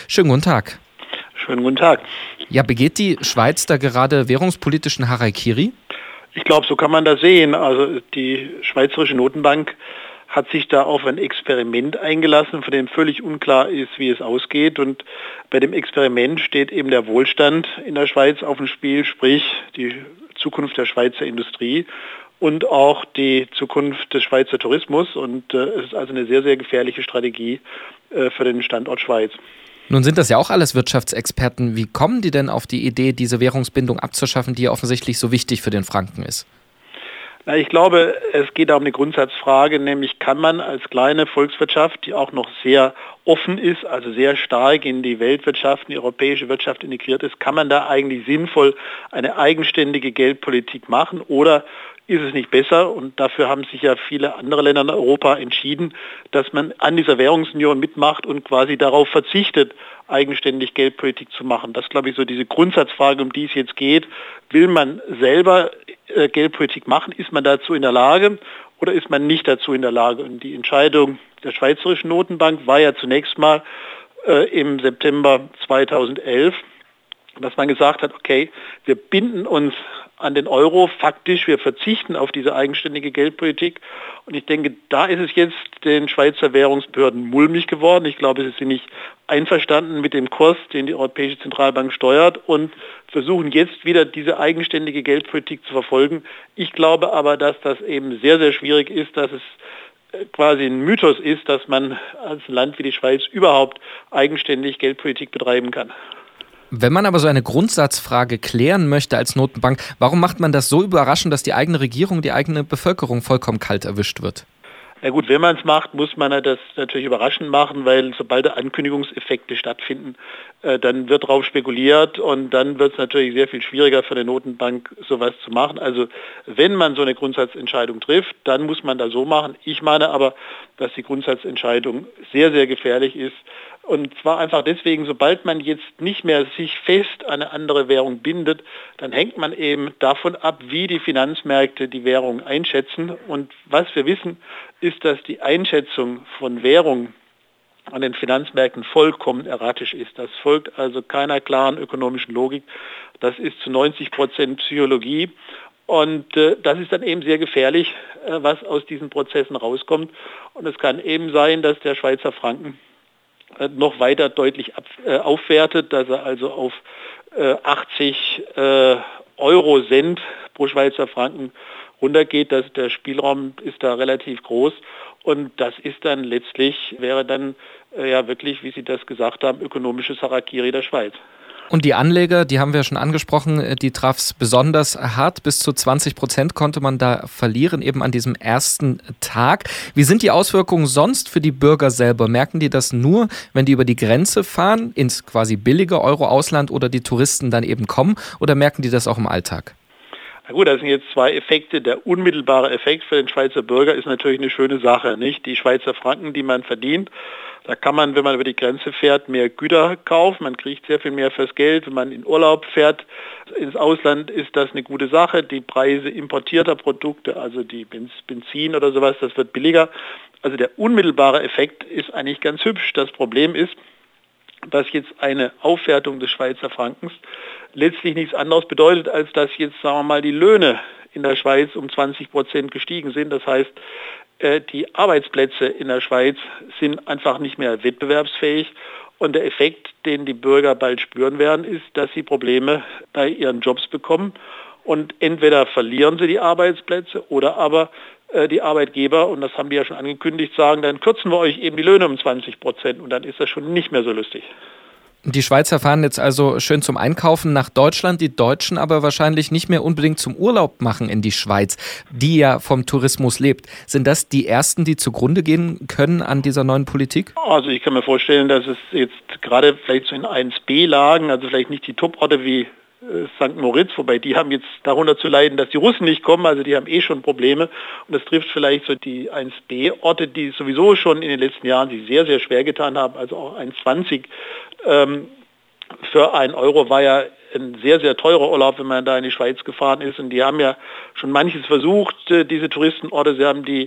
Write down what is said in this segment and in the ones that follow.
Schönen guten Tag. Schönen guten Tag. Ja, begeht die Schweiz da gerade währungspolitischen Harakiri? Ich glaube, so kann man das sehen. Also die Schweizerische Notenbank hat sich da auf ein Experiment eingelassen, von dem völlig unklar ist, wie es ausgeht. Und bei dem Experiment steht eben der Wohlstand in der Schweiz auf dem Spiel, sprich die Zukunft der Schweizer Industrie und auch die Zukunft des Schweizer Tourismus. Und es ist also eine sehr, sehr gefährliche Strategie für den Standort Schweiz. Nun sind das ja auch alles Wirtschaftsexperten. Wie kommen die denn auf die Idee, diese Währungsbindung abzuschaffen, die ja offensichtlich so wichtig für den Franken ist? Na, ich glaube, es geht da um eine Grundsatzfrage, nämlich kann man als kleine Volkswirtschaft, die auch noch sehr offen ist, also sehr stark in die Weltwirtschaft, in die europäische Wirtschaft integriert ist, kann man da eigentlich sinnvoll eine eigenständige Geldpolitik machen oder ist es nicht besser, und dafür haben sich ja viele andere Länder in Europa entschieden, dass man an dieser Währungsunion mitmacht und quasi darauf verzichtet, eigenständig Geldpolitik zu machen. Das ist, glaube ich, so diese Grundsatzfrage, um die es jetzt geht. Will man selber Geldpolitik machen? Ist man dazu in der Lage oder ist man nicht dazu in der Lage? Und die Entscheidung der Schweizerischen Notenbank war ja zunächst mal im September 2011, dass man gesagt hat, okay, wir binden uns an den Euro, faktisch, wir verzichten auf diese eigenständige Geldpolitik. Und ich denke, da ist es jetzt den Schweizer Währungsbehörden mulmig geworden. Ich glaube, sie sind nicht einverstanden mit dem Kurs, den die Europäische Zentralbank steuert, und versuchen jetzt wieder diese eigenständige Geldpolitik zu verfolgen. Ich glaube aber, dass das eben sehr, sehr schwierig ist, dass es quasi ein Mythos ist, dass man als Land wie die Schweiz überhaupt eigenständig Geldpolitik betreiben kann. Wenn man aber so eine Grundsatzfrage klären möchte als Notenbank, warum macht man das so überraschend, dass die eigene Regierung, die eigene Bevölkerung vollkommen kalt erwischt wird? Na gut, wenn man es macht, muss man das natürlich überraschend machen, weil sobald da Ankündigungseffekte stattfinden, dann wird darauf spekuliert und dann wird es natürlich sehr viel schwieriger für eine Notenbank, sowas zu machen. Also wenn man so eine Grundsatzentscheidung trifft, dann muss man das so machen. Ich meine aber, dass die Grundsatzentscheidung sehr, sehr gefährlich ist. Und zwar einfach deswegen, sobald man jetzt nicht mehr sich fest an eine andere Währung bindet, dann hängt man eben davon ab, wie die Finanzmärkte die Währung einschätzen. Und was wir wissen, ist, dass die Einschätzung von Währung an den Finanzmärkten vollkommen erratisch ist. Das folgt also keiner klaren ökonomischen Logik. Das ist zu 90% Psychologie. Und das ist dann eben sehr gefährlich, was aus diesen Prozessen rauskommt. Und es kann eben sein, dass der Schweizer Franken noch weiter deutlich aufwertet, dass er also auf 80 Euro-Cent pro Schweizer Franken runtergeht. Der Spielraum ist da relativ groß, und das ist dann letztlich, wäre dann ja wirklich, wie Sie das gesagt haben, ökonomisches Harakiri der Schweiz. Und die Anleger, die haben wir schon angesprochen, die traf es besonders hart. Bis zu 20% konnte man da verlieren, eben an diesem ersten Tag. Wie sind die Auswirkungen sonst für die Bürger selber? Merken die das nur, wenn die über die Grenze fahren, ins quasi billige Euro-Ausland, oder die Touristen dann eben kommen? Oder merken die das auch im Alltag? Na gut, das sind jetzt zwei Effekte. Der unmittelbare Effekt für den Schweizer Bürger ist natürlich eine schöne Sache, nicht? Die Schweizer Franken, die man verdient, da kann man, wenn man über die Grenze fährt, mehr Güter kaufen. Man kriegt sehr viel mehr fürs Geld. Wenn man in Urlaub fährt ins Ausland, ist das eine gute Sache. Die Preise importierter Produkte, also die Benzin oder sowas, das wird billiger. Also der unmittelbare Effekt ist eigentlich ganz hübsch. Das Problem ist, dass jetzt eine Aufwertung des Schweizer Frankens letztlich nichts anderes bedeutet, als dass jetzt, sagen wir mal, die Löhne in der Schweiz um 20% gestiegen sind. Das heißt, die Arbeitsplätze in der Schweiz sind einfach nicht mehr wettbewerbsfähig. Und der Effekt, den die Bürger bald spüren werden, ist, dass sie Probleme bei ihren Jobs bekommen. Und entweder verlieren sie die Arbeitsplätze oder aber die Arbeitgeber, und das haben die ja schon angekündigt, sagen, dann kürzen wir euch eben die Löhne um 20%, und dann ist das schon nicht mehr so lustig. Die Schweizer fahren jetzt also schön zum Einkaufen nach Deutschland, die Deutschen aber wahrscheinlich nicht mehr unbedingt zum Urlaub machen in die Schweiz, die ja vom Tourismus lebt. Sind das die Ersten, die zugrunde gehen können an dieser neuen Politik? Also ich kann mir vorstellen, dass es jetzt gerade vielleicht so in 1B-Lagen, also vielleicht nicht die Top-Orte wie St. Moritz, wobei die haben jetzt darunter zu leiden, dass die Russen nicht kommen, also die haben schon Probleme, und das trifft vielleicht so die 1B-Orte, die sowieso schon in den letzten Jahren sich sehr, sehr schwer getan haben, also auch 1,20 für 1 Euro war ja ein sehr, sehr teurer Urlaub, wenn man da in die Schweiz gefahren ist, und die haben ja schon manches versucht, diese Touristenorte, sie haben die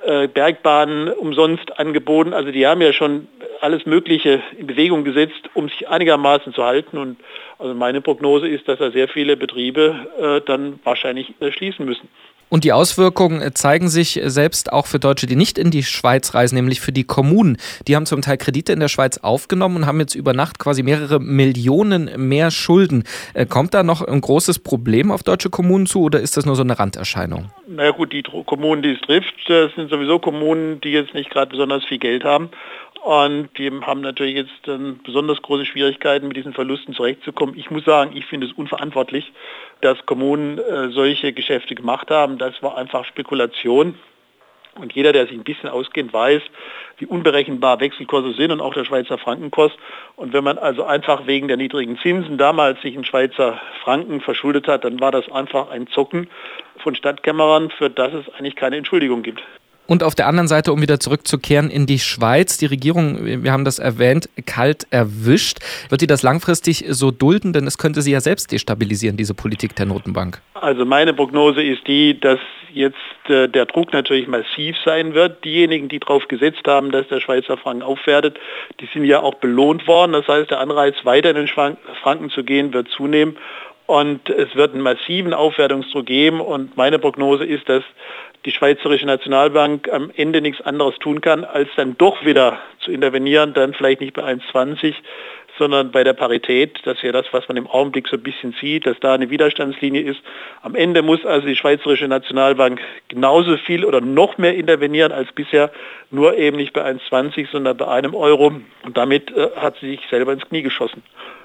Bergbahnen umsonst angeboten. Also die haben ja schon alles Mögliche in Bewegung gesetzt, um sich einigermaßen zu halten. Und also meine Prognose ist, dass da sehr viele Betriebe dann wahrscheinlich schließen müssen. Und die Auswirkungen zeigen sich selbst auch für Deutsche, die nicht in die Schweiz reisen, nämlich für die Kommunen. Die haben zum Teil Kredite in der Schweiz aufgenommen und haben jetzt über Nacht quasi mehrere Millionen mehr Schulden. Kommt da noch ein großes Problem auf deutsche Kommunen zu oder ist das nur so eine Randerscheinung? Naja gut, die Kommunen, die es trifft, das sind sowieso Kommunen, die jetzt nicht gerade besonders viel Geld haben. Und die haben natürlich jetzt besonders große Schwierigkeiten, mit diesen Verlusten zurechtzukommen. Ich muss sagen, ich finde es unverantwortlich, dass Kommunen solche Geschäfte gemacht haben. Das war einfach Spekulation. Und jeder, der sich ein bisschen auskennt, weiß, wie unberechenbar Wechselkurse sind und auch der Schweizer Frankenkurs. Und wenn man also einfach wegen der niedrigen Zinsen damals sich in Schweizer Franken verschuldet hat, dann war das einfach ein Zocken von Stadtkämmerern, für das es eigentlich keine Entschuldigung gibt. Und auf der anderen Seite, um wieder zurückzukehren in die Schweiz, die Regierung, wir haben das erwähnt, kalt erwischt. Wird die das langfristig so dulden? Denn es könnte sie ja selbst destabilisieren, diese Politik der Notenbank. Also meine Prognose ist die, dass jetzt der Druck natürlich massiv sein wird. Diejenigen, die darauf gesetzt haben, dass der Schweizer Franken aufwertet, die sind ja auch belohnt worden. Das heißt, der Anreiz, weiter in den Franken zu gehen, wird zunehmen. Und es wird einen massiven Aufwertungsdruck geben. Und meine Prognose ist, dass die Schweizerische Nationalbank am Ende nichts anderes tun kann, als dann doch wieder zu intervenieren, dann vielleicht nicht bei 1,20, sondern bei der Parität. Das ist ja das, was man im Augenblick so ein bisschen sieht, dass da eine Widerstandslinie ist. Am Ende muss also die Schweizerische Nationalbank genauso viel oder noch mehr intervenieren als bisher, nur eben nicht bei 1,20, sondern bei einem Euro. Und damit hat sie sich selber ins Knie geschossen.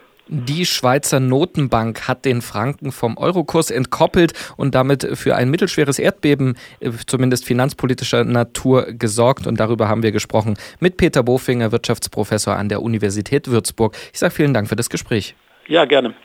Die Schweizer Notenbank hat den Franken vom Eurokurs entkoppelt und damit für ein mittelschweres Erdbeben, zumindest finanzpolitischer Natur, gesorgt. Und darüber haben wir gesprochen mit Peter Bofinger, Wirtschaftsprofessor an der Universität Würzburg. Ich sage vielen Dank für das Gespräch. Ja, gerne.